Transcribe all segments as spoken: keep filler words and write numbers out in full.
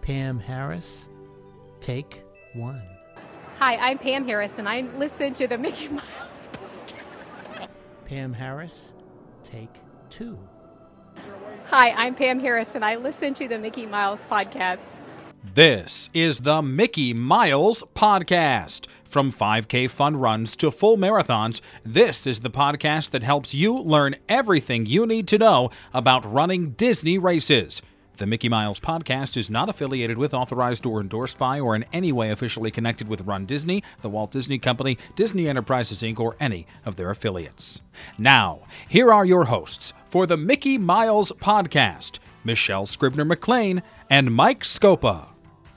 Pam Harris, take one. Hi, I'm Pam Harris, and I listen to the Mickey Mouse podcast. Pam Harris, take two. Hi, I'm Pam Harris, and I listen to the Mickey Mouse podcast. This is the Mickey Miles Podcast. From five K fun runs to full marathons, this is the podcast that helps you learn everything you need to know about running Disney races. The Mickey Miles Podcast is not affiliated with, authorized, or endorsed by, or in any way officially connected with Run Disney, the Walt Disney Company, Disney Enterprises, Incorporated, or any of their affiliates. Now, here are your hosts for the Mickey Miles Podcast, Michelle Scribner-McLean and Mike Scopa.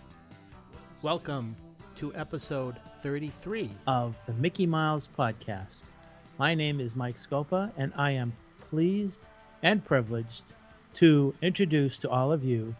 Welcome to episode thirty-three of the Mickey Miles Podcast. My name is Mike Scopa, and I am pleased and privileged to introduce to all of you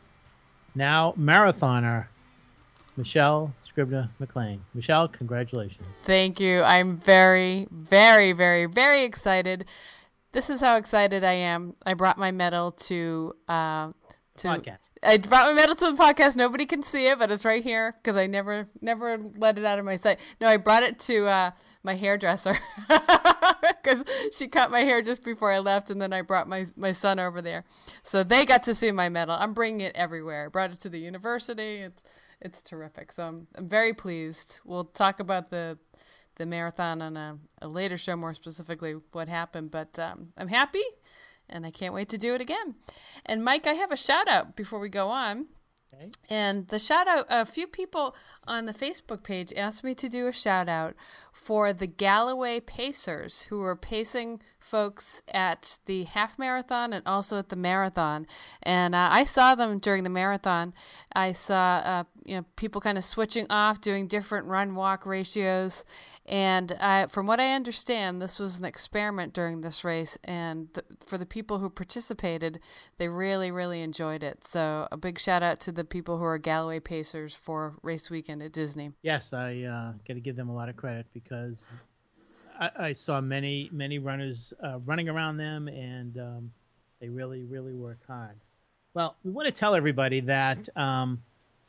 now marathoner Michelle Scribner-McLean. Michelle, congratulations. Thank you. I'm very, very, very, very excited. This is how excited I am. I brought my medal to uh, to podcast. I brought my medal to the podcast. Nobody can see it, but it's right here because I never, never let it out of my sight. No, I brought it to uh, my hairdresser because she cut my hair just before I left, and then I brought my my son over there, so they got to see my medal. I'm bringing it everywhere. I brought it to the university. It's it's terrific. So I'm I'm very pleased. We'll talk about the the marathon on a, a later show, more specifically what happened, but um, I'm happy. And I can't wait to do it again. And Mike, I have a shout out before we go on. Okay. And the shout out, a few people on the Facebook page asked me to do a shout out for the Galloway Pacers, who are pacing folks at the half marathon and also at the marathon. And uh, I saw them during the marathon. I saw uh, you know people kind of switching off, doing different run-walk ratios. And I, from what I understand, this was an experiment during this race, and th- for the people who participated, they really, really enjoyed it. So a big shout out to the people who are Galloway Pacers for race weekend at Disney. Yes, I uh, got to give them a lot of credit because I, I saw many, many runners uh, running around them, and um, they really, really work hard. Well, we want to tell everybody that um,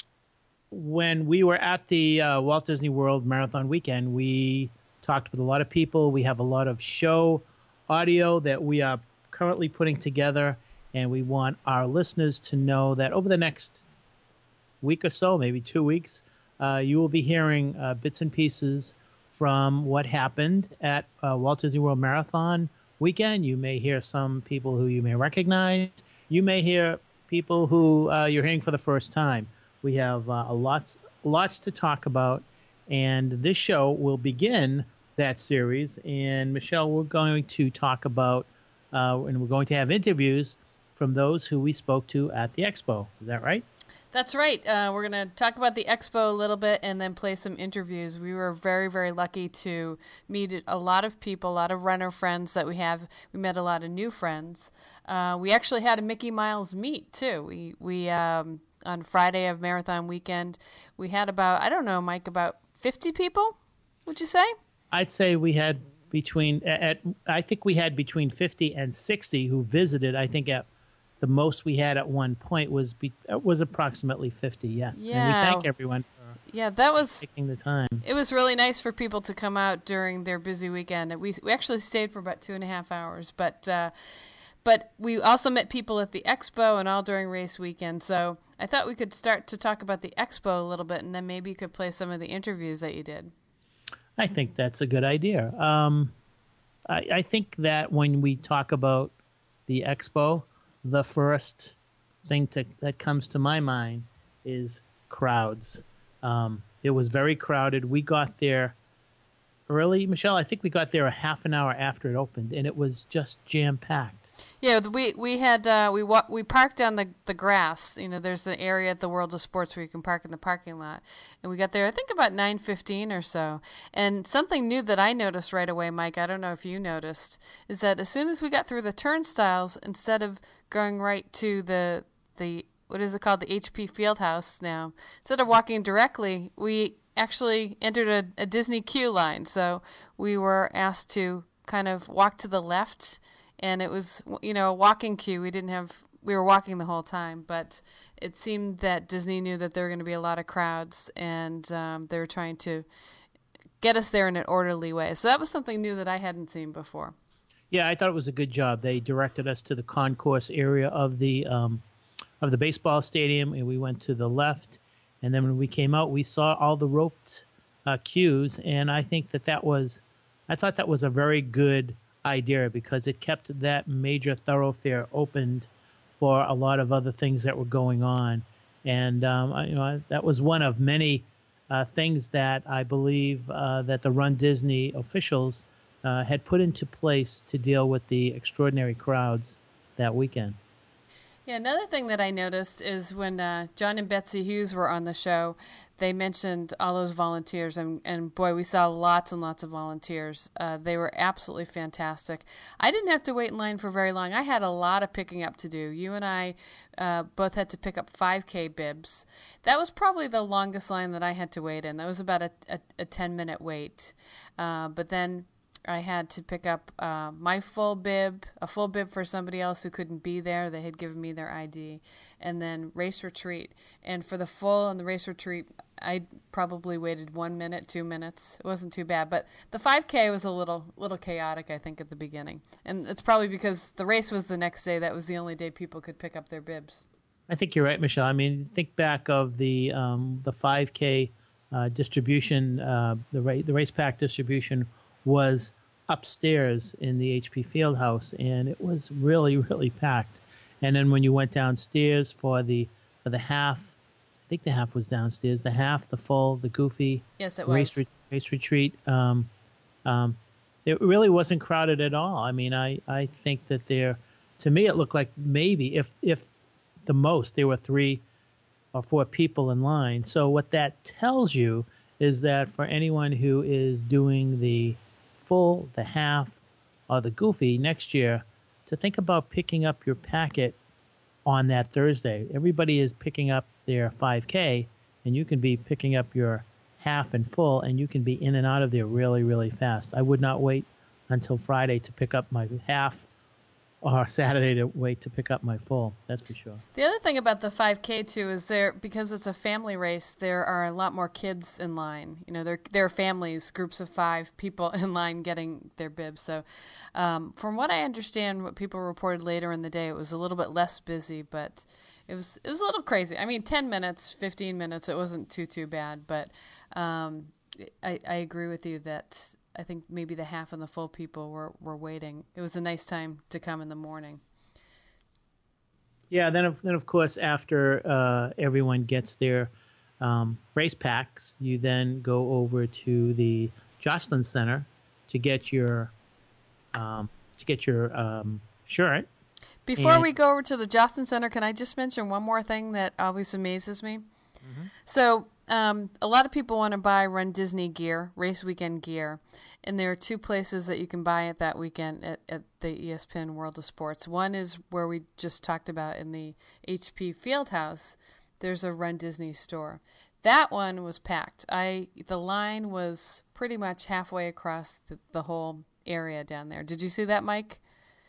when we were at the uh, Walt Disney World Marathon Weekend, we talked with a lot of people. We have a lot of show audio that we are currently putting together, and we want our listeners to know that over the next week or so, maybe two weeks, uh, you will be hearing uh, bits and pieces from what happened at uh, Walt Disney World Marathon Weekend. You may hear some people who you may recognize. You may hear people who uh, you're hearing for the first time. We have uh, lots, lots to talk about, and this show will begin that series. And Michelle, we're going to talk about, uh, and we're going to have interviews from those who we spoke to at the expo. Is that right? That's right. Uh, we're going to talk about the expo a little bit and then play some interviews. We were very, very lucky to meet a lot of people, a lot of runner friends that we have. We met a lot of new friends. Uh, we actually had a Mickey Miles meet, too. We, we um, on Friday of Marathon Weekend, we had about, I don't know, Mike, about fifty people, would you say? I'd say we had between, at I think we had between fifty and sixty who visited. I think at the most we had at one point was be, was approximately fifty, yes. Yeah. And we thank everyone for yeah, that was, taking the time. It was really nice for people to come out during their busy weekend. We we actually stayed for about two and a half hours, but uh, but we also met people at the expo and all during race weekend. So I thought we could start to talk about the expo a little bit, and then maybe you could play some of the interviews that you did. I think that's a good idea. Um, I, I think that when we talk about the expo, the first thing to, that comes to my mind is crowds. Um, it was very crowded. We got there early, Michelle. I think we got there a half an hour after it opened, and it was just jam-packed. Yeah, we we had uh, we wa- we parked on the, the grass. You know, there's an area at the World of Sports where you can park in the parking lot, and we got there I think about nine fifteen or so. And something new that I noticed right away, Mike, I don't know if you noticed, is that as soon as we got through the turnstiles, instead of going right to the the what is it called, the H P Fieldhouse now, instead of walking directly, we actually entered a, a Disney queue line. So we were asked to kind of walk to the left. And it was, you know, a walking queue. We didn't have we were walking the whole time, but it seemed that Disney knew that there were going to be a lot of crowds, and um, they were trying to get us there in an orderly way. So that was something new that I hadn't seen before. Yeah, I thought it was a good job. They directed us to the concourse area of the um, of the baseball stadium, and we went to the left. And then when we came out, we saw all the roped uh, queues, and I think that that was, I thought that was a very good idea because it kept that major thoroughfare opened for a lot of other things that were going on. And um, I, you know, that was one of many uh, things that I believe uh, that the Run Disney officials uh, had put into place to deal with the extraordinary crowds that weekend. Yeah, another thing that I noticed is when uh, John and Betsy Hughes were on the show, they mentioned all those volunteers, and, and boy, we saw lots and lots of volunteers. Uh, they were absolutely fantastic. I didn't have to wait in line for very long. I had a lot of picking up to do. You and I uh, both had to pick up five K bibs. That was probably the longest line that I had to wait in. That was about a, a, a ten-minute wait. Uh, but then I had to pick up uh, my full bib, a full bib for somebody else who couldn't be there. They had given me their I D, and then race retreat. And for the full and the race retreat, I probably waited one minute, two minutes. It wasn't too bad, but the five K was a little little chaotic, I think, at the beginning. And it's probably because the race was the next day. That was the only day people could pick up their bibs. I think you're right, Michelle. I mean, think back of the um, the five K uh, distribution, uh, the ra- the race pack distribution was upstairs in the H P Fieldhouse, and it was really, really packed. And then when you went downstairs for the for the half, I think the half was downstairs. The half, the full, the Goofy, yes, it race was. Re- race retreat. Um, um, it really wasn't crowded at all. I mean, I, I think that there, to me, it looked like maybe if if the most there were three or four people in line. So what that tells you is that for anyone who is doing the full, the half, or the Goofy next year, to think about picking up your packet on that Thursday. Everybody is picking up their five K, and you can be picking up your half and full, and you can be in and out of there really, really fast. I would not wait until Friday to pick up my half, or Saturday to wait to pick up my full. That's for sure. The other thing about the five K too is there, because it's a family race, there are a lot more kids in line. You know, there there are families, groups of five people in line getting their bibs. So, um, from what I understand, what people reported later in the day, it was a little bit less busy, but it was it was a little crazy. I mean, ten minutes, fifteen minutes, it wasn't too too bad. But um, I I agree with you that I think maybe the half and the full people were, were waiting. It was a nice time to come in the morning. Yeah, then of, then of course after uh, everyone gets their um, race packs, you then go over to the Jocelyn Center to get your um, to get your um, shirt. Before and- we go over to the Jocelyn Center, can I just mention one more thing that always amazes me? Mm-hmm. So um, a lot of people want to buy Run Disney gear, race weekend gear, and there are two places that you can buy it that weekend at, at the E S P N World of Sports. One is where we just talked about in the H P Fieldhouse. There's a Run Disney store. That one was packed. I the line was pretty much halfway across the, the whole area down there. Did you see that, Mike?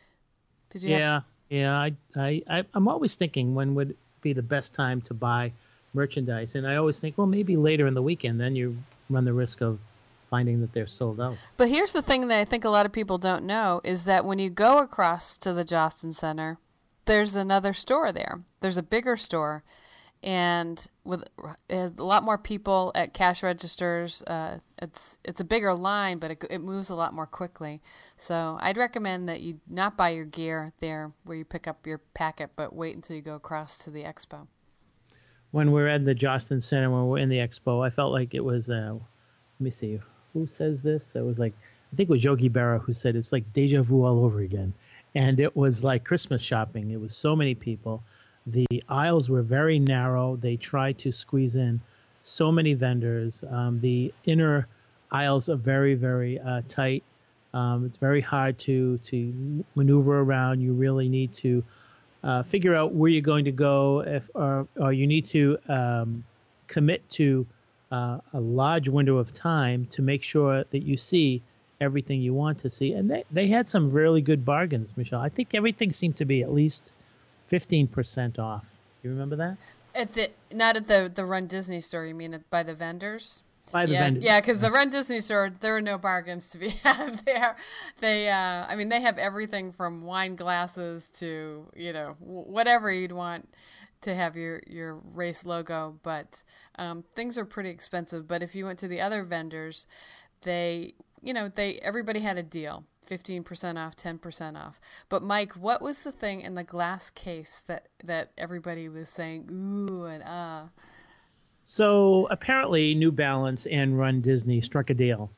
Did you? Yeah, have- yeah. I, I, I, I'm always thinking when would be the best time to buy merchandise, and I always think, well, maybe later in the weekend. Then you run the risk of finding that they're sold out. But here's the thing that I think a lot of people don't know is that when you go across to the Jocelyn Center, there's another store there. There's a bigger store, and with a lot more people at cash registers. Uh, it's it's a bigger line, but it, it moves a lot more quickly. So I'd recommend that you not buy your gear there where you pick up your packet, but wait until you go across to the expo. When we're at the Jocelyn Center, when we're in the expo, I felt like it was, uh, let me see, who says this? It was like, I think it was Yogi Berra who said it's like deja vu all over again. And it was like Christmas shopping. It was so many people. The aisles were very narrow. They tried to squeeze in so many vendors. Um, the inner aisles are very, very uh, tight. Um, it's very hard to, to maneuver around. You really need to Uh, figure out where you're going to go, if or, or you need to um, commit to uh, a large window of time to make sure that you see everything you want to see. And they, they had some really good bargains, Michelle. I think everything seemed to be at least fifteen percent off. You remember that? At the not at the the Run Disney store. You mean at, by the vendors? By the yeah, vendors. yeah, because the Run Disney store, there are no bargains to be had there. They, uh, I mean, they have everything from wine glasses to, you know, whatever you'd want to have your, your race logo. But um, things are pretty expensive. But if you went to the other vendors, they, you know, they everybody had a deal. fifteen percent off, ten percent off. But Mike, what was the thing in the glass case that, that everybody was saying, ooh and ah? Uh? So apparently New Balance and Run Disney struck a deal.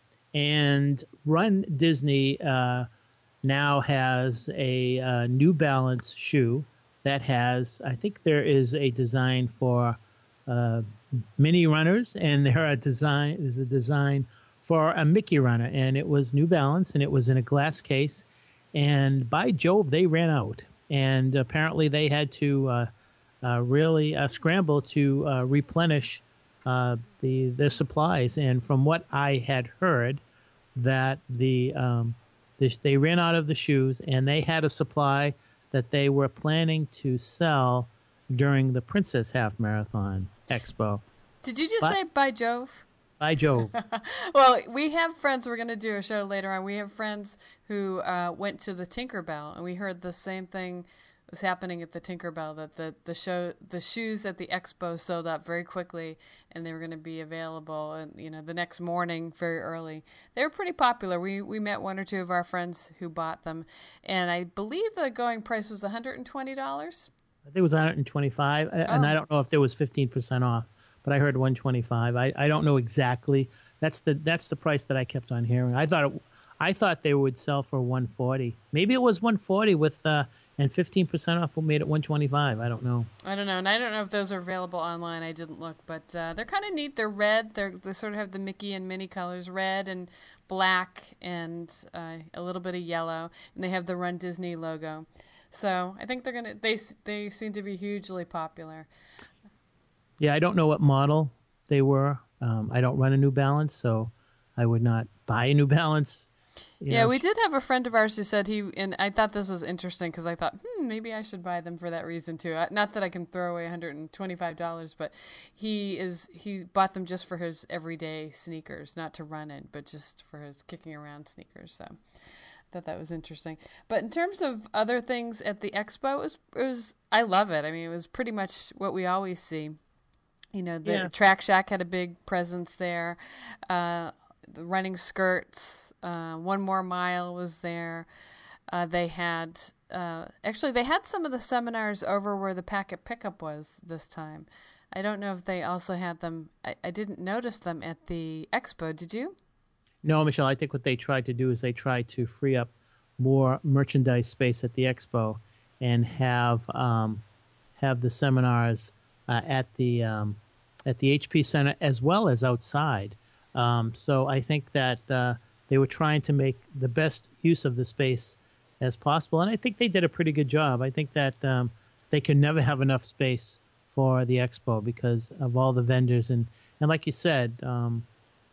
And Run Disney uh, now has a uh, New Balance shoe that has, I think there is a design for uh, mini runners, and there are design is a design for a Mickey runner. And it was New Balance, and it was in a glass case. And by Jove, they ran out. And apparently they had to uh, uh, really uh, scramble to uh, replenish uh, the the supplies. And from what I had heard, that the, um, the they ran out of the shoes, and they had a supply that they were planning to sell during the Princess Half Marathon Expo. Did you just but, say by Jove? By Jove. Well, we have friends. We're going to do a show later on. We have friends who uh, went to the Tinkerbell, and we heard the same thing was happening at the Tinkerbell, that the, the show the shoes at the expo sold out very quickly, and they were going to be available and you know the next morning very early. They were pretty popular. We we met one or two of our friends who bought them, and I believe the going price was one hundred twenty dollars. I think it was one hundred twenty-five dollars, oh. and I don't know if there was fifteen percent off, but I heard one hundred twenty-five dollars. I, I don't know exactly. That's the that's the price that I kept on hearing. I thought it, I thought they would sell for one hundred forty dollars. Maybe it was one hundred forty dollars with uh, and fifteen percent off made it one hundred twenty-five dollars. I don't know. I don't know, and I don't know if those are available online. I didn't look, but uh, they're kind of neat. They're red. They're, they sort of have the Mickey and Minnie colors, red and black and uh, a little bit of yellow, and they have the Run Disney logo. So I think they're gonna. They they seem to be hugely popular. Yeah, I don't know what model they were. Um, I don't run a New Balance, so I would not buy a New Balance. You yeah, know. we did have a friend of ours who said he, and I thought this was interesting because I thought, hmm, maybe I should buy them for that reason too. Not that I can throw away one hundred twenty-five dollars, but he is he bought them just for his everyday sneakers, not to run in, but just for his kicking around sneakers. So I thought that was interesting. But in terms of other things at the expo, it was, it was I love it. I mean, it was pretty much what we always see. You know, the Yeah. Track Shack had a big presence there. Uh, the running skirts, uh, One More Mile was there. Uh, they had, uh, actually, they had some of the seminars over where the Packet Pickup was this time. I don't know if they also had them. I, I didn't notice them at the expo. Did you? No, Michelle, I think what they tried to do is they tried to free up more merchandise space at the expo and have um, have the seminars uh, at the um, at the H P Center as well as outside. Um, so I think that uh, they were trying to make the best use of the space as possible, and I think they did a pretty good job. I think that um, they could never have enough space for the expo because of all the vendors and and like you said, um,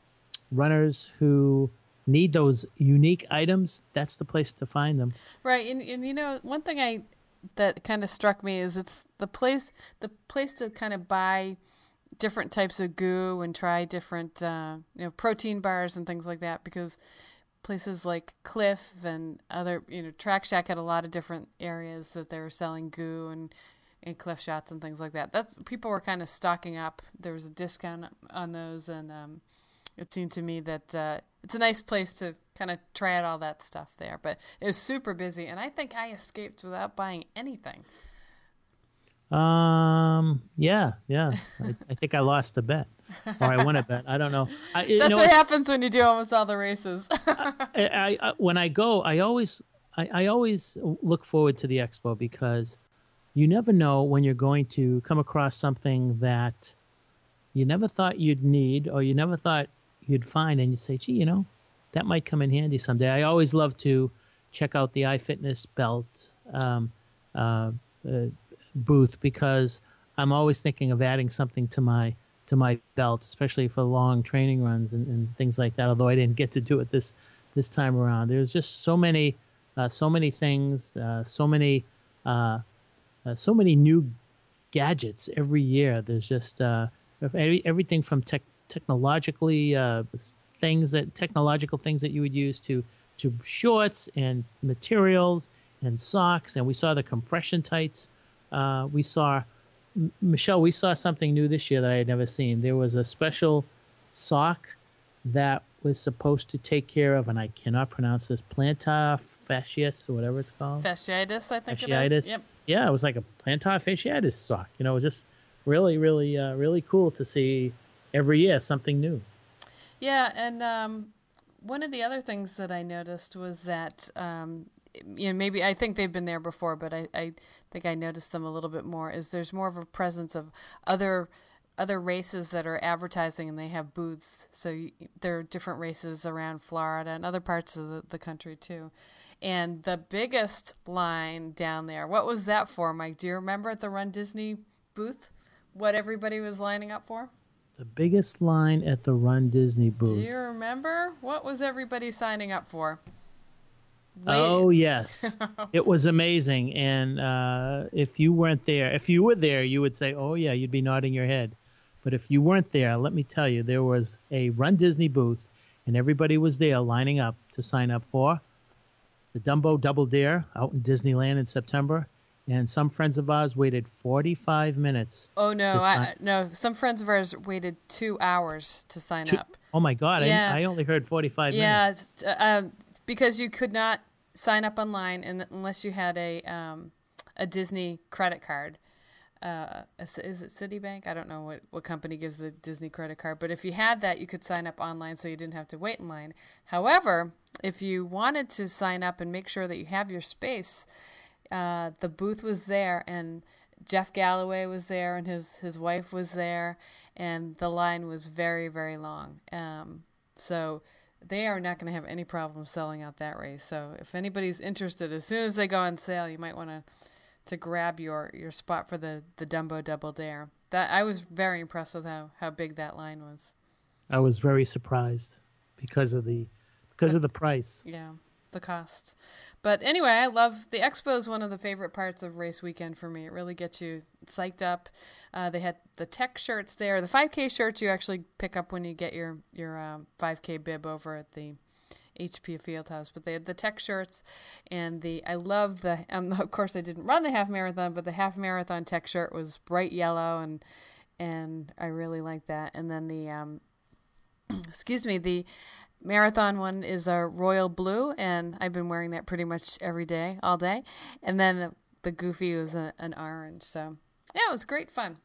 runners who need those unique items. That's the place to find them. Right, and and you know one thing I that kind of struck me is it's the place the place to kind of buy different types of goo and try different uh, you know protein bars and things like that, because places like Cliff and other you know Track Shack had a lot of different areas that they were selling goo and and Cliff shots and things like that. That's people were kind of stocking up. There was a discount on those, and um, it seemed to me that uh, it's a nice place to kind of try out all that stuff there. But it was super busy, and I think I escaped without buying anything. Um. Yeah. Yeah. I, I think I lost a bet, or I won a bet. I don't know. I, you That's know, what happens when you do almost all the races. I, I, I when I go, I always, I, I always look forward to the expo because you never know when you're going to come across something that you never thought you'd need, or you never thought you'd find, and you say, "Gee, you know, that might come in handy someday." I always love to check out the iFitness belt. Um. Uh. uh booth because I'm always thinking of adding something to my to my belt, especially for long training runs and, and things like that. Although I didn't get to do it this this time around, there's just so many uh, so many things, uh, so many uh, uh, so many new gadgets every year. There's just uh, every, everything from tech, technologically uh, things that technological things that you would use to to shorts and materials and socks. And we saw the compression tights. Uh, we saw M- Michelle. We saw something new this year that I had never seen. There was a special sock that was supposed to take care of, and I cannot pronounce this, plantar fasciitis or whatever it's called. Fasciitis, I think Fasciitis. it is. Yep. Yeah, it was like a plantar fasciitis sock. You know, it was just really, really, uh, really cool to see every year something new. Yeah, and um, one of the other things that I noticed was that, um, you know, maybe I think they've been there before, but I, I think I noticed them a little bit more, is there's more of a presence of other other races that are advertising, and they have booths. So you, there are different races around Florida and other parts of the, the country too. And the biggest line down there, what was that for, Mike? Do you remember at the Run Disney booth what everybody was lining up for? The biggest line at the Run Disney booth. Do you remember? What was everybody signing up for? Wait. Oh, yes. It was amazing. And uh, if you weren't there, if you were there, you would say, oh, yeah, you'd be nodding your head. But if you weren't there, let me tell you, there was a Run Disney booth, and everybody was there lining up to sign up for the Dumbo Double Dare out in Disneyland in September. And some friends of ours waited forty-five minutes. Oh, no. to sign- I, no, some friends of ours waited two hours to sign Two- up. Oh, my God. Yeah. I, I only heard forty-five Yeah, minutes. it's, uh, because you could not sign up online and unless you had a um, a Disney credit card. Uh, is it Citibank? I don't know what, what company gives the Disney credit card, but if you had that, you could sign up online so you didn't have to wait in line. However, if you wanted to sign up and make sure that you have your space, uh, the booth was there, and Jeff Galloway was there, and his, his wife was there, and the line was very, very long. Um, so they are not going to have any problem selling out that race. So if anybody's interested, as soon as they go on sale, you might want to to grab your, your spot for the, the Dumbo Double Dare. That I was very impressed with how, how big that line was. I was very surprised because of the because of the price. Yeah, the cost. But anyway, I love the expo is one of the favorite parts of race weekend for me. It really gets you psyched up. Uh, they had the tech shirts there. The five K shirts you actually pick up when you get your your um, five K bib over at the H P Fieldhouse, but they had the tech shirts, and the I love the um, of course I didn't run the half marathon, but the half marathon tech shirt was bright yellow, and and I really like that. And then the um, excuse me, the marathon one is a royal blue, and I've been wearing that pretty much every day, all day. And then the, the goofy was a, an orange, so yeah, it was great fun.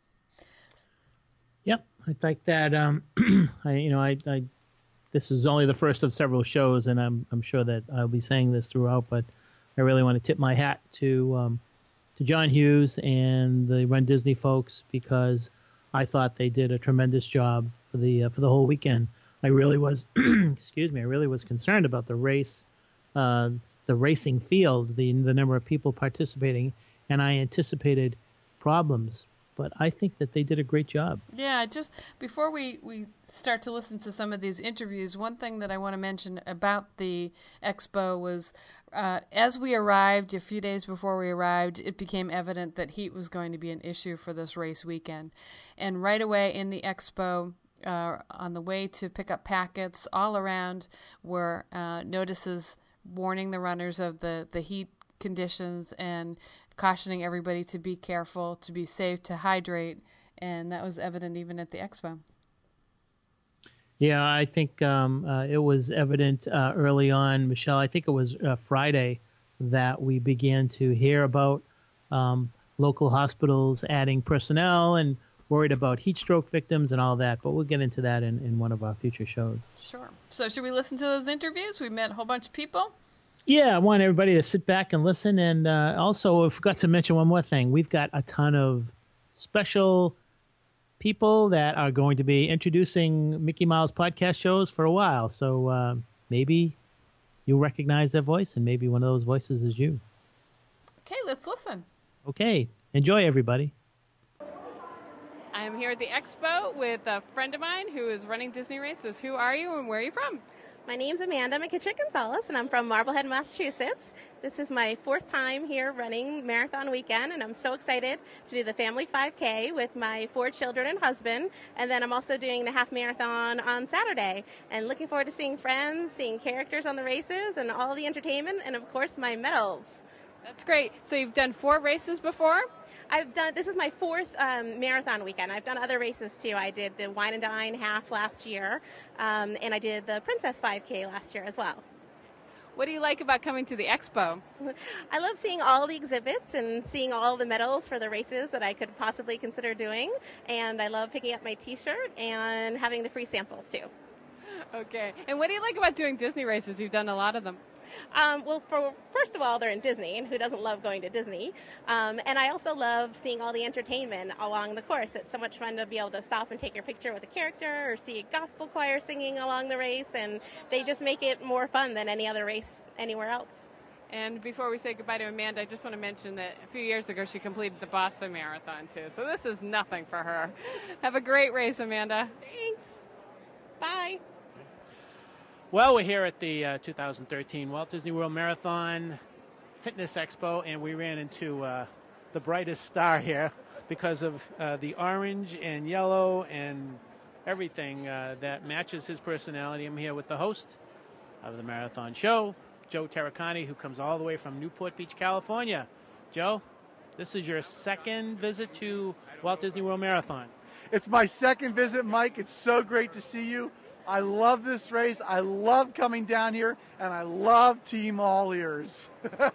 Yep, I like that. Um, I you know I I. This is only the first of several shows, and I'm I'm sure that I'll be saying this throughout. But I really want to tip my hat to um, to John Hughes and the Run Disney folks, because I thought they did a tremendous job for the uh, for the whole weekend. I really was, excuse me, I really was concerned about the race, uh, the racing field, the the number of people participating, and I anticipated problems. But I think that they did a great job. Yeah, just before we, we start to listen to some of these interviews, one thing that I want to mention about the expo was uh, as we arrived, a few days before we arrived, it became evident that heat was going to be an issue for this race weekend. And right away in the expo, uh, on the way to pick up packets, all around were uh, notices warning the runners of the, the heat conditions and cautioning everybody to be careful, to be safe, to hydrate, and that was evident even at the expo. Yeah, I think um, uh, it was evident uh, early on, Michelle. I think it was uh, Friday that we began to hear about um, local hospitals adding personnel and worried about heat stroke victims and all that. But we'll get into that in, in one of our future shows. Sure. So should we listen to those interviews? We met a whole bunch of people. Yeah, I want everybody to sit back and listen. And uh, also, I forgot to mention one more thing. We've got a ton of special people that are going to be introducing Mickey Mouse podcast shows for a while. So uh, maybe you'll recognize their voice, and maybe one of those voices is you. Okay, let's listen. Okay, enjoy, everybody. I'm here at the expo with a friend of mine who is running Disney races. Who are you and where are you from? My name's Amanda McKittrick Gonzalez, and I'm from Marblehead, Massachusetts. This is my fourth time here running Marathon Weekend, and I'm so excited to do the Family five K with my four children and husband. And then I'm also doing the half marathon on Saturday, and looking forward to seeing friends, seeing characters on the races, and all the entertainment, and of course my medals. That's great. So you've done four races before? I've done, this is my fourth um, marathon weekend. I've done other races too. I did the Wine and Dine half last year, um, and I did the Princess five K last year as well. What do you like about coming to the expo? I love seeing all the exhibits and seeing all the medals for the races that I could possibly consider doing, and I love picking up my t-shirt and having the free samples too. Okay. And what do you like about doing Disney races? You've done a lot of them. Um, well, for first of all, they're in Disney, and who doesn't love going to Disney? Um, and I also love seeing all the entertainment along the course. It's so much fun to be able to stop and take your picture with a character or see a gospel choir singing along the race, and they just make it more fun than any other race anywhere else. And before we say goodbye to Amanda, I just want to mention that a few years ago she completed the Boston Marathon too, so this is nothing for her. Have a great race, Amanda. Thanks. Bye. Well, we're here at the uh, two thousand thirteen Walt Disney World Marathon Fitness Expo, and we ran into uh, the brightest star here because of uh, the orange and yellow and everything uh, that matches his personality. I'm here with the host of the marathon show, Joe Terracani, who comes all the way from Newport Beach, California. Joe, this is your second visit to Walt Disney World Marathon. It's my second visit, Mike. It's so great to see you. I love this race. I love coming down here, and I love Team All Ears.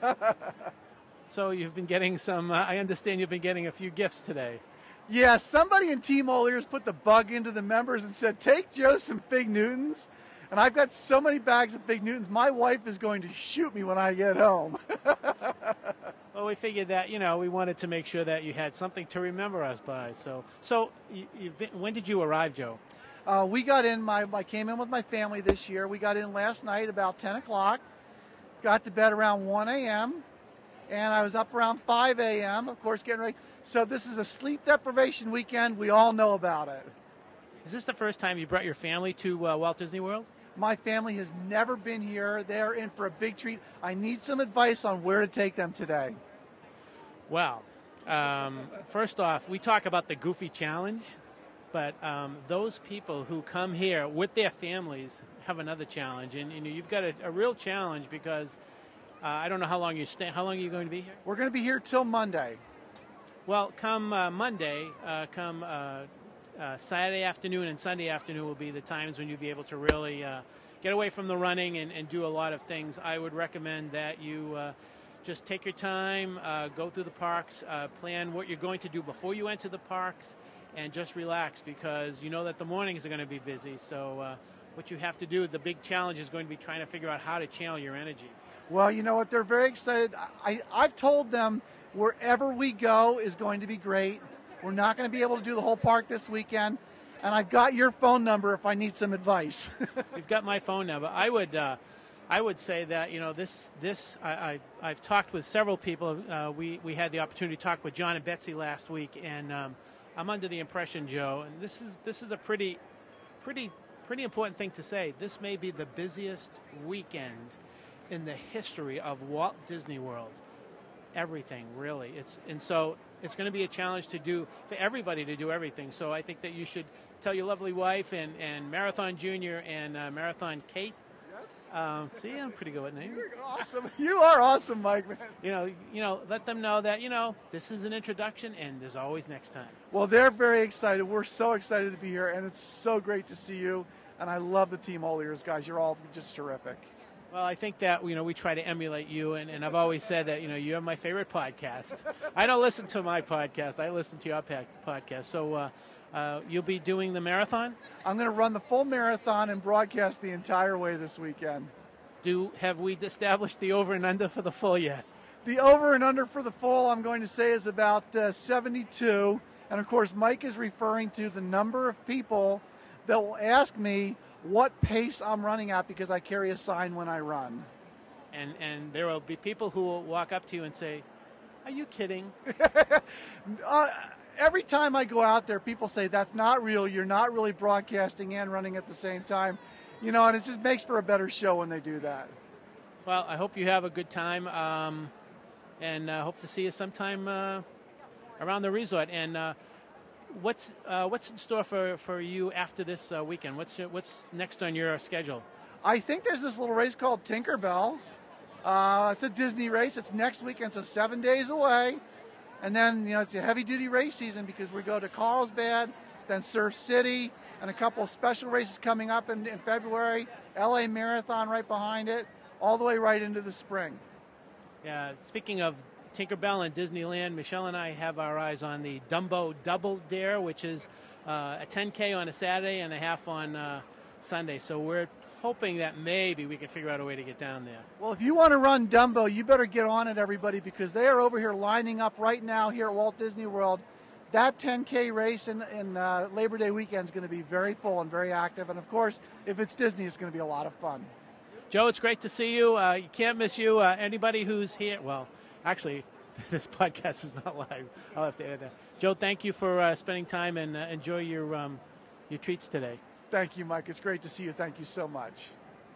So you've been getting some, uh, I understand you've been getting a few gifts today. Yeah, somebody in Team All Ears put the bug into the members and said, take Joe some Fig Newtons. And I've got so many bags of Fig Newtons, my wife is going to shoot me when I get home. Well, we figured that, you know, we wanted to make sure that you had something to remember us by. So, so you, you've been, when did you arrive, Joe? Uh, we got in, my, I came in with my family this year. We got in last night about ten o'clock, got to bed around one a.m., and I was up around five a.m., of course, getting ready. So this is a sleep deprivation weekend. We all know about it. Is this the first time you brought your family to uh, Walt Disney World? My family has never been here. They're in for a big treat. I need some advice on where to take them today. Well, um, first off, we talk about the Goofy Challenge. But um, those people who come here with their families have another challenge, and you know, you've got a, a real challenge because uh, I don't know how long you stay. How long are you going to be here? We're going to be here till Monday. Well, come uh, Monday, uh, come uh, uh, Saturday afternoon and Sunday afternoon will be the times when you'll be able to really uh, get away from the running and, and do a lot of things. I would recommend that you uh, just take your time, uh, go through the parks, uh, plan what you're going to do before you enter the parks. And just relax because you know that the mornings are going to be busy. So uh, what you have to do, the big challenge is going to be trying to figure out how to channel your energy. Well, you know what? They're very excited. I, I've told them wherever we go is going to be great. We're not going to be able to do the whole park this weekend. And I've got your phone number if I need some advice. You've got my phone number. I would uh, I would say that, you know, this, this I, I, I've talked with several people. Uh, we, we had the opportunity to talk with John and Betsy last week, and um, I'm under the impression, Joe, and this is this is a pretty, pretty, pretty important thing to say. This may be the busiest weekend in the history of Walt Disney World. Everything, really. It's and so it's going to be a challenge to do for everybody to do everything. So I think that you should tell your lovely wife and, and Marathon Junior and uh, Marathon Kate. Um, see, I'm pretty good with names. You're awesome. You are awesome, Mike, man. You know, you know, let them know that, you know, this is an introduction and there's always next time. Well, they're very excited. We're so excited to be here, and it's so great to see you. And I love the Team All Ears, guys. You're all just terrific. Well, I think that, you know, we try to emulate you, and, and I've always said that, you know, you're my favorite podcast. I don't listen to my podcast. I listen to your podcast. So uh, uh, you'll be doing the marathon? I'm going to run the full marathon and broadcast the entire way this weekend. Do have we established the over and under for the full yet? The over and under for the full, I'm going to say, is about uh, seventy-two. And, of course, Mike is referring to the number of people that will ask me what pace I'm running at because I carry a sign when I run. And and there will be people who will walk up to you and say, "Are you kidding?" uh, every time I go out there, people say, that's not real. You're not really broadcasting and running at the same time. you know, and it just makes for a better show when they do that. Well, I hope you have a good time, um, and uh, hope to see you sometime uh, around the resort. And uh, what's uh, what's in store for, for you after this uh, weekend? What's your, what's next on your schedule? I think there's this little race called Tinkerbell. Uh, it's a Disney race. It's next weekend, so seven days away. And then, you know, it's a heavy-duty race season because we go to Carlsbad, then Surf City, and a couple of special races coming up in, in February. L A Marathon right behind it, all the way right into the spring. Yeah. Speaking of Tinkerbell and Disneyland, Michelle and I have our eyes on the Dumbo Double Dare, which is uh, a ten K on a Saturday and a half on uh, Sunday. So we're hoping that maybe we can figure out a way to get down there. Well, if you want to run Dumbo, you better get on it, everybody, because they are over here lining up right now here at Walt Disney World. That ten K race in, in uh, Labor Day weekend is going to be very full and very active. And, of course, if it's Disney, it's going to be a lot of fun. Joe, it's great to see you. Uh, you can't miss you. Uh, anybody who's here, well, actually, this podcast is not live. I'll have to edit that. Joe, thank you for uh, spending time, and uh, enjoy your um, your treats today. Thank you, Mike. It's great to see you. Thank you so much.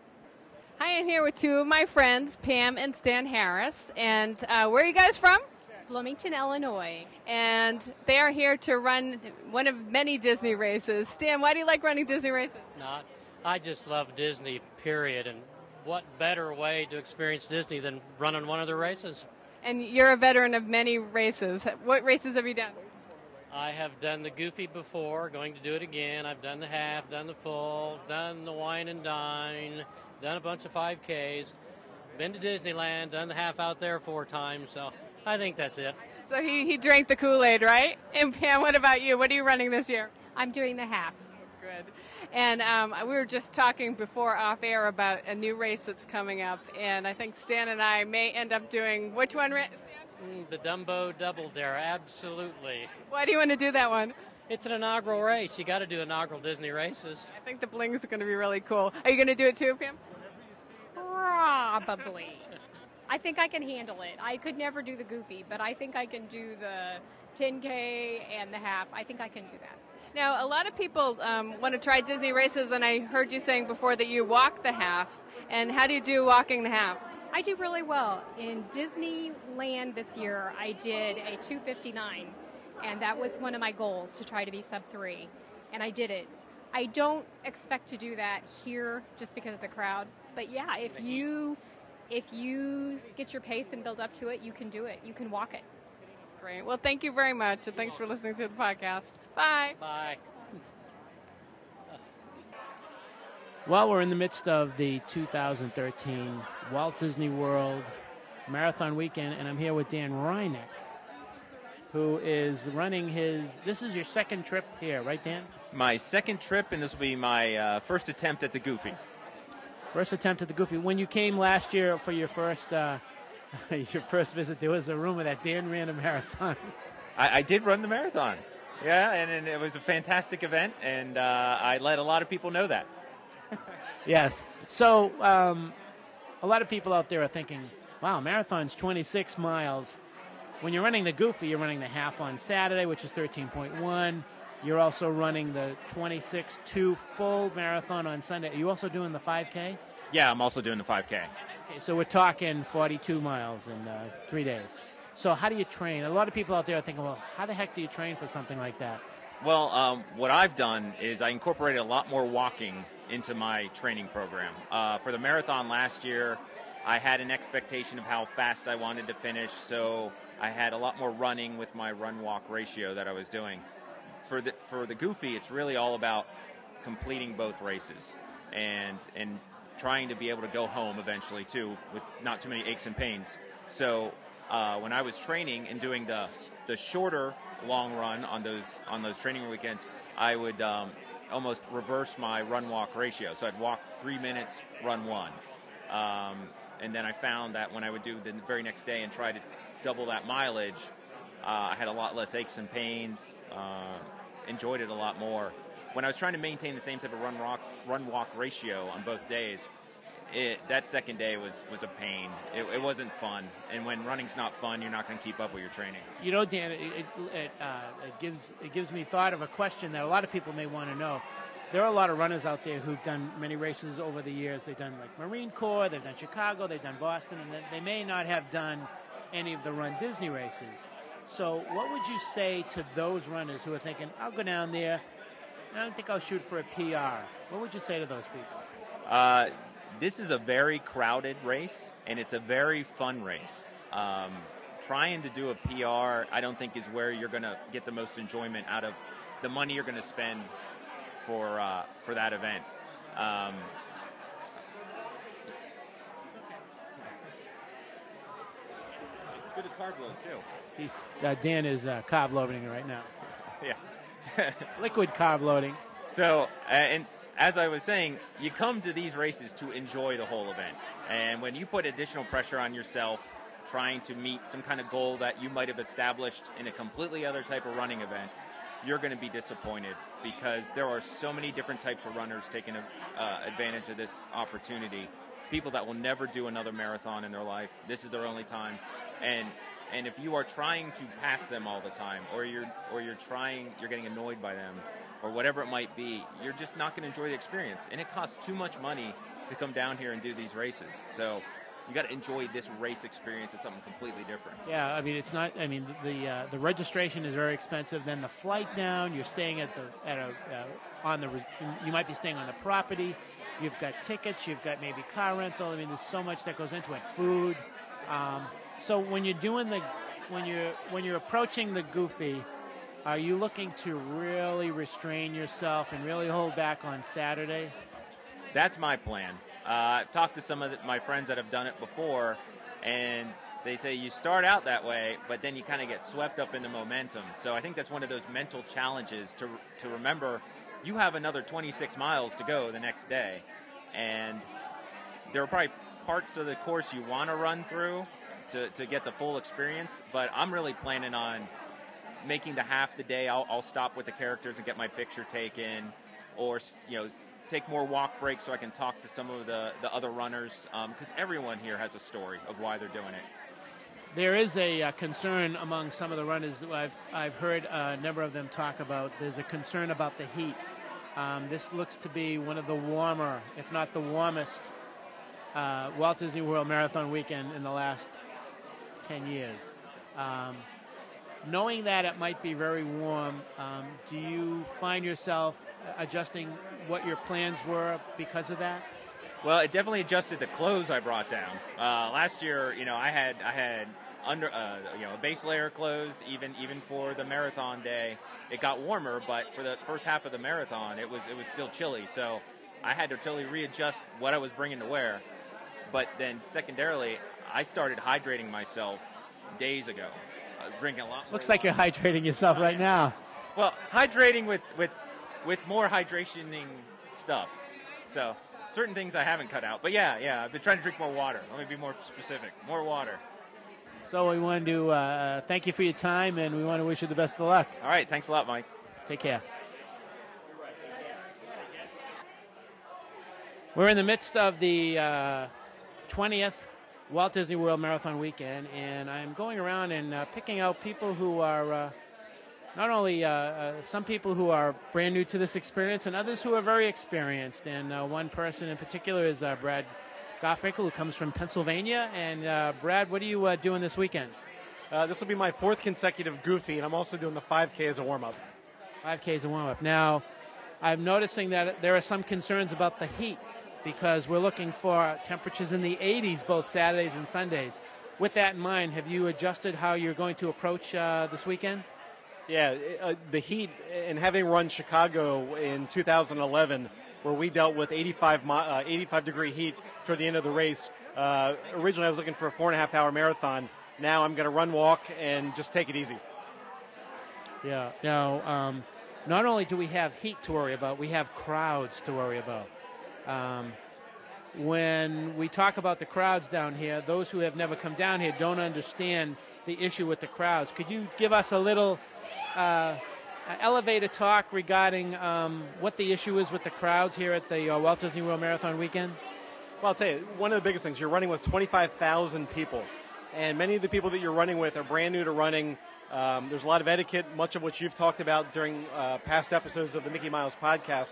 Hi, I'm here with two of my friends, Pam and Stan Harris. And uh, where are you guys from? Bloomington, Illinois. And they are here to run one of many Disney races. Stan, why do you like running Disney races? Not. I just love Disney, period. And what better way to experience Disney than running one of their races? And you're a veteran of many races. What races have you done? I have done the Goofy before, going to do it again. I've done the half, done the full, done the wine and dine, done a bunch of five Ks, been to Disneyland, done the half out there four times, so I think that's it. So he, he drank the Kool-Aid, right? And Pam, what about you? What are you running this year? I'm doing the half. Good. And um, we were just talking before off air about a new race that's coming up, and I think Stan and I may end up doing which one, Stan? Mm, the Dumbo Double Dare, absolutely. Why do you want to do that one? It's an inaugural race. You got to do inaugural Disney races. I think the blings are going to be really cool. Are you going to do it too, Pam? Probably. I think I can handle it. I could never do the Goofy, but I think I can do the ten K and the half. I think I can do that. Now, a lot of people um, want to try Disney races, and I heard you saying before that you walk the half. And how do you do walking the half? I do really well. In Disneyland this year, I did a two fifty-nine, and that was one of my goals, to try to be sub three, and I did it. I don't expect to do that here just because of the crowd, but yeah, if you if you get your pace and build up to it, you can do it. You can walk it. Great. Well, thank you very much, and thanks for listening to the podcast. Bye. Bye. Well, we're in the midst of the two thousand thirteen Walt Disney World Marathon Weekend, and I'm here with Dan Reineck, who is running his, this is your second trip here, right, Dan? My second trip, and this will be my uh, first attempt at the Goofy. First attempt at the Goofy. When you came last year for your first uh, your first visit, there was a rumor that Dan ran a marathon. I, I did run the marathon, yeah, and, and it was a fantastic event, and uh, I let a lot of people know that. Yes. So um, a lot of people out there are thinking, wow, marathon's twenty-six miles. When you're running the Goofy, you're running the half on Saturday, which is thirteen point one. You're also running the twenty-six two full marathon on Sunday. Are you also doing the five K? Yeah, I'm also doing the five K. Okay, so we're talking forty-two miles in uh, three days. So how do you train? A lot of people out there are thinking, well, how the heck do you train for something like that? Well, um, what I've done is I incorporated a lot more walking into my training program. Uh, for the marathon last year, I had an expectation of how fast I wanted to finish, so I had a lot more running with my run-walk ratio that I was doing. For the for the Goofy, it's really all about completing both races and and trying to be able to go home eventually too, with not too many aches and pains. So uh, when I was training and doing the the shorter long run on those on those training weekends, I would um, almost reverse my run-walk ratio. So I'd walk three minutes, run one. Um, and then I found that when I would do the very next day and try to double that mileage, uh, I had a lot less aches and pains, uh, enjoyed it a lot more. When I was trying to maintain the same type of run-walk run-walk ratio on both days, it, that second day was, was a pain. It, it wasn't fun. And when running's not fun, you're not going to keep up with your training. You know, Dan, it, it, it, uh, it gives it gives me thought of a question that a lot of people may want to know. there are a lot of runners out there who've done many races over the years. They've done like Marine Corps, they've done Chicago, they've done Boston, and they may not have done any of the Run Disney races. So what would you say to those runners who are thinking, I'll go down there, and I don't think I'll shoot for a P R? What would you say to those people? Uh, this is a very crowded race, and it's a very fun race. Um, trying to do a P R, I don't think is where you're going to get the most enjoyment out of the money you're going to spend for uh, for that event. Um, it's good to carb load too. He, uh, Dan is uh, carb loading right now. Yeah, liquid carb loading. So, uh, and as I was saying, you come to these races to enjoy the whole event, and when you put additional pressure on yourself, trying to meet some kind of goal that you might have established in a completely other type of running event, you're going to be disappointed, because there are so many different types of runners taking uh, advantage of this opportunity. People that will never do another marathon in their life. This is their only time. And and if you are trying to pass them all the time, or you're or you're trying, you're getting annoyed by them, or whatever it might be, you're just not going to enjoy the experience. And it costs too much money to come down here and do these races. So you got to enjoy this race experience as something completely different. Yeah, I mean, it's not. I mean, the uh, the registration is very expensive. Then the flight down, you're staying at the at a uh, on the. You might be staying on the property. You've got tickets. You've got maybe car rental. I mean, there's so much that goes into it. Food. Um, so when you're doing the when you're when you're approaching the Goofy, are you looking to really restrain yourself and really hold back on Saturday? That's my plan. Uh, I've talked to some of the, my friends that have done it before, and they say you start out that way, but then you kind of get swept up in the momentum. So I think that's one of those mental challenges to to remember. You have another twenty-six miles to go the next day, and there are probably parts of the course you want to run through to, to get the full experience, but I'm really planning on making the half the day. I'll, I'll stop with the characters and get my picture taken, or, you know, take more walk breaks so I can talk to some of the, the other runners, because um, everyone here has a story of why they're doing it. There is a uh, concern among some of the runners. I've, I've heard a number of them talk about, there's a concern about the heat. Um, this looks to be one of the warmer, if not the warmest, uh, Walt Disney World Marathon weekend in the last ten years. Um, knowing that it might be very warm, um, do you find yourself adjusting what your plans were because of that? Well, it definitely adjusted the clothes I brought down. Uh, last year, you know, I had I had under uh, you know a base layer of clothes even even for the marathon day. It got warmer, but for the first half of the marathon, it was it was still chilly. So I had to totally readjust what I was bringing to wear. But then secondarily, I started hydrating myself days ago, uh, drinking a lot more Looks like you're hydrating yourself right now. Well, hydrating with with with more hydrationing stuff. So certain things I haven't cut out. But yeah, yeah, I've been trying to drink more water. Let me be more specific. More water. So we want to uh, thank you for your time, and we want to wish you the best of luck. All right. Thanks a lot, Mike. Take care. We're in the midst of the uh, twentieth Walt Disney World Marathon weekend, and I'm going around and uh, picking out people who are uh, not only uh, uh, some people who are brand new to this experience and others who are very experienced. And uh, one person in particular is uh, Brad Goffrinkle, who comes from Pennsylvania. And uh, Brad, what are you uh, doing this weekend? Uh, this will be my fourth consecutive Goofy, and I'm also doing the five K as a warm-up. five K as a warm-up. Now, I'm noticing that there are some concerns about the heat, because we're looking for temperatures in the eighties both Saturdays and Sundays. With that in mind, have you adjusted how you're going to approach uh, this weekend? Yeah, uh, the heat, and having run Chicago in two thousand eleven, where we dealt with eighty-five, uh, eighty-five degree heat toward the end of the race. Uh, originally, I was looking for a four and a half hour marathon. Now I'm going to run, walk, and just take it easy. Yeah. Now, um, not only do we have heat to worry about, we have crowds to worry about. Um, when we talk about the crowds down here, those who have never come down here don't understand the issue with the crowds. Could you give us a little uh, elevator talk regarding um, what the issue is with the crowds here at the uh, Walt Disney World Marathon weekend? Well, I'll tell you, one of the biggest things, you're running with twenty-five thousand people, and many of the people that you're running with are brand new to running. Um, there's a lot of etiquette, much of which you've talked about during uh, past episodes of the Mickey Miles podcast.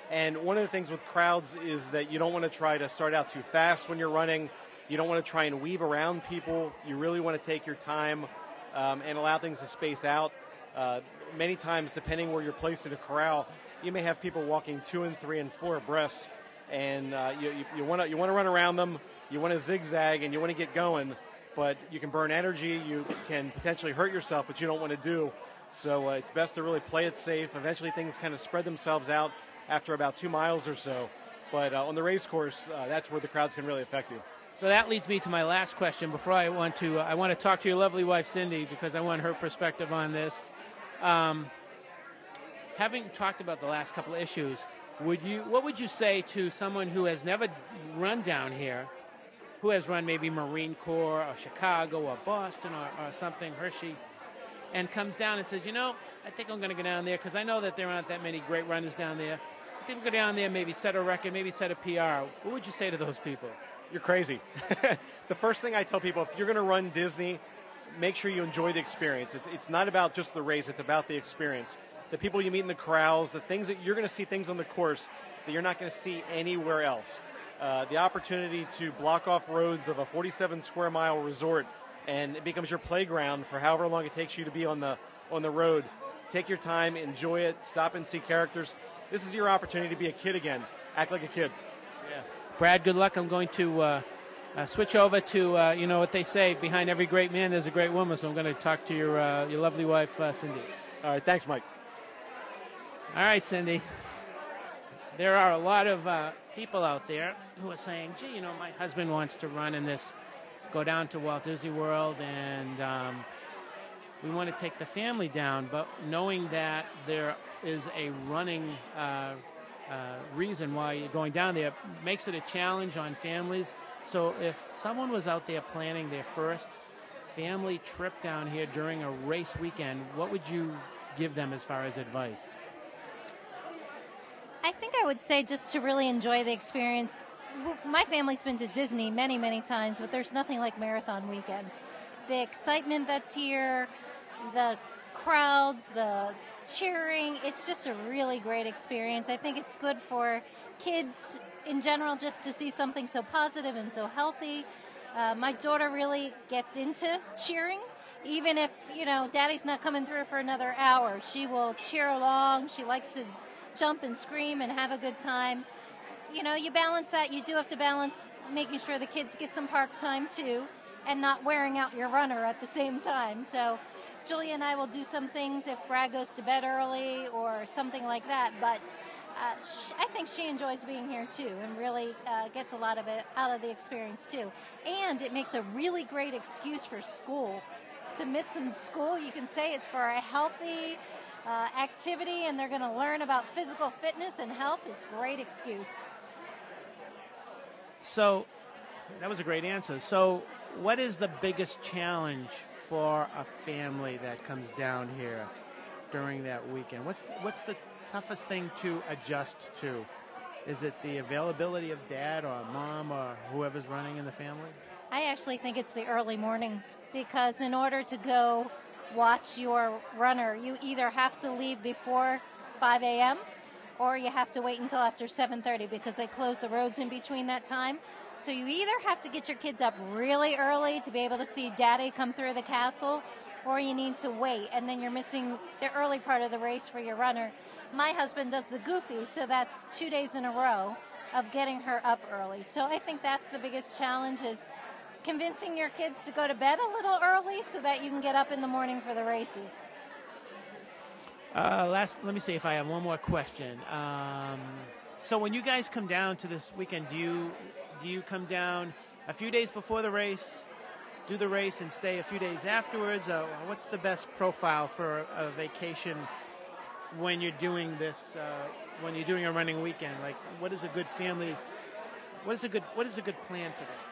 And one of the things with crowds is that you don't want to try to start out too fast when you're running. You don't want to try and weave around people. You really want to take your time um, and allow things to space out. Uh, many times, depending where you're placed in a corral, you may have people walking two and three and four abreast, and uh, you, you, you want to you want to run around them. You want to zigzag and you want to get going, but you can burn energy. You can potentially hurt yourself, which you don't want to do. So uh, it's best to really play it safe. Eventually, things kind of spread themselves out after about two miles or so. But uh, on the race course, uh, that's where the crowds can really affect you. So that leads me to my last question. Before I want to, uh, I want to talk to your lovely wife, Cindy, because I want her perspective on this. Um, having talked about the last couple of issues, would you, what would you say to someone who has never run down here, who has run maybe Marine Corps or Chicago or Boston or, or something, Hershey, and comes down and says, you know, I think I'm going to go down there because I know that there aren't that many great runners down there. I think we'll go down there, maybe set a record, maybe set a P R. What would you say to those people? You're crazy. The first thing I tell people, if you're going to run Disney, make sure you enjoy the experience. It's it's not about just the race, it's about the experience. The people you meet in the corrals, the things that you're going to see things on the course that you're not going to see anywhere else. Uh, the opportunity to block off roads of a forty-seven square mile resort, and it becomes your playground for however long it takes you to be on the on the road. Take your time, enjoy it, stop and see characters. This is your opportunity to be a kid again. Act like a kid. Yeah. Brad, good luck. I'm going to uh, uh, switch over to, uh, you know what they say, behind every great man there's a great woman, so I'm going to talk to your uh, your lovely wife, uh, Cindy. All right, thanks, Mike. All right, Cindy. There are a lot of uh, people out there who are saying, gee, you know, my husband wants to run in this, go down to Walt Disney World, and um, we want to take the family down, but knowing that there is a running uh, uh, reason why you're going down there makes it a challenge on families. So if someone was out there planning their first family trip down here during a race weekend, what would you give them as far as advice? I think I would say just to really enjoy the experience. My family's been to Disney many, many times, but there's nothing like Marathon Weekend. The excitement that's here, the crowds, the cheering, it's just a really great experience. I think it's good for kids in general just to see something so positive and so healthy. Uh, my daughter really gets into cheering. Even if, you know, Daddy's not coming through for another hour, she will cheer along. She likes to jump and scream and have a good time. You know, you balance that. You do have to balance making sure the kids get some park time too and not wearing out your runner at the same time. So Julia and I will do some things if Brad goes to bed early or something like that. But uh, sh- I think she enjoys being here too and really uh, gets a lot of it out of the experience too. And it makes a really great excuse for school. To miss some school, you can say it's for a healthy uh, activity and they're going to learn about physical fitness and health. It's a great excuse. So that was a great answer. So what is the biggest challenge for a family that comes down here during that weekend? What's what's the toughest thing to adjust to? Is it the availability of dad or mom or whoever's running in the family? I actually think it's the early mornings because in order to go watch your runner, you either have to leave before five a.m. or you have to wait until after seven thirty because they close the roads in between that time. So you either have to get your kids up really early to be able to see Daddy come through the castle, or you need to wait, and then you're missing the early part of the race for your runner. My husband does the Goofy, so that's two days in a row of getting her up early. So I think that's the biggest challenge is convincing your kids to go to bed a little early so that you can get up in the morning for the races. Uh, last, let me see if I have one more question. Um, so when you guys come down to this weekend, do you do you come down a few days before the race, do the race, and stay a few days afterwards? Uh, what's the best profile for a, a vacation when you're doing this? Uh, when you're doing a running weekend, like what is a good family? What is a good What is a good plan for this?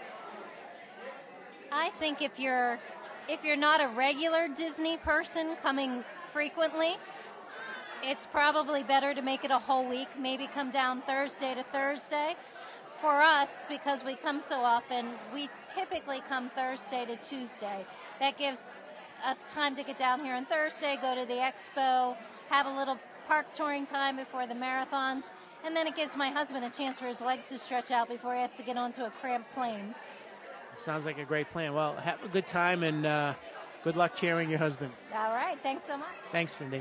I think if you're if you're not a regular Disney person coming frequently, it's probably better to make it a whole week. Maybe come down Thursday to Thursday. For us, because we come so often, we typically come Thursday to Tuesday. That gives us time to get down here on Thursday, go to the expo, have a little park touring time before the marathons, and then it gives my husband a chance for his legs to stretch out before he has to get onto a cramped plane. Sounds like a great plan. Well, have a good time, and uh, good luck cheering your husband. All right. Thanks so much. Thanks, Cindy.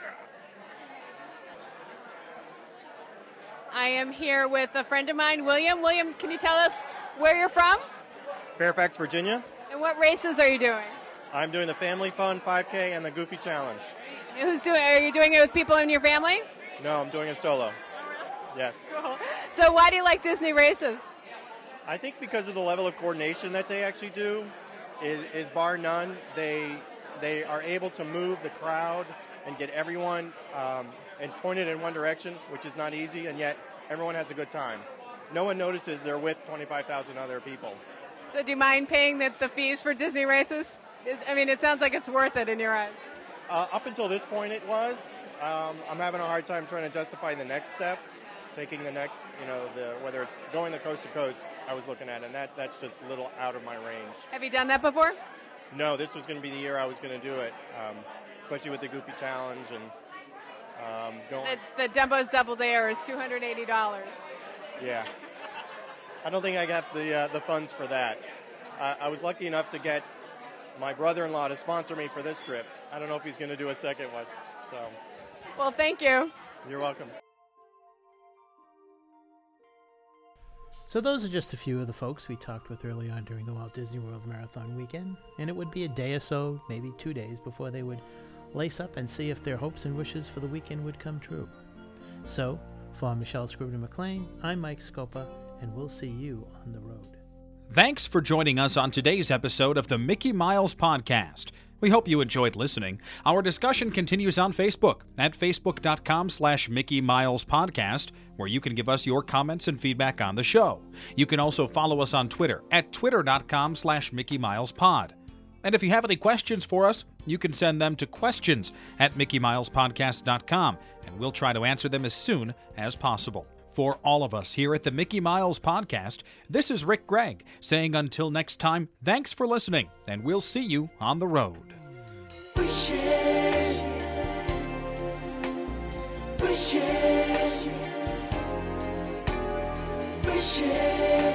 I am here with a friend of mine, William. William, can you tell us where you're from? Fairfax, Virginia. And what races are you doing? I'm doing the Family Fun five K and the Goofy Challenge. Who's doing? Are you doing it with people in your family? No, I'm doing it solo. Yes. Cool. So why do you like Disney races? I think because of the level of coordination that they actually do is, is bar none. They they are able to move the crowd and get everyone um, and pointed in one direction, which is not easy, and yet everyone has a good time. No one notices they're with twenty-five thousand other people. So do you mind paying the, the fees for Disney races? I mean, it sounds like it's worth it in your eyes. Uh, up until this point it was. Um, I'm having a hard time trying to justify the next step, taking the next, you know, the whether it's going the coast to coast I was looking at, and that, that's just a little out of my range. Have you done that before? No, this was going to be the year I was going to do it, um, especially with the Goofy Challenge and um, going. The, the Dumbo's Double Dare is two hundred eighty dollars. Yeah. I don't think I got the uh, the funds for that. Uh, I was lucky enough to get my brother-in-law to sponsor me for this trip. I don't know if he's going to do a second one. So. Well, thank you. You're welcome. So those are just a few of the folks we talked with early on during the Walt Disney World Marathon weekend, and it would be a day or so, maybe two days, before they would lace up and see if their hopes and wishes for the weekend would come true. So, for Michelle Scribner-McLean, I'm Mike Scopa, and we'll see you on the road. Thanks for joining us on today's episode of the Mickey Miles Podcast. We hope you enjoyed listening. Our discussion continues on Facebook at facebook.com slash Mickey Miles Podcast, where you can give us your comments and feedback on the show. You can also follow us on Twitter at twitter.com slash Mickey Miles Pod. And if you have any questions for us, you can send them to questions at mickey miles podcast dot com, and we'll try to answer them as soon as possible. For all of us here at the Mickey Miles Podcast, this is Rick Gregg saying until next time, thanks for listening, and we'll see you on the road. Wishes, wishes, wishes.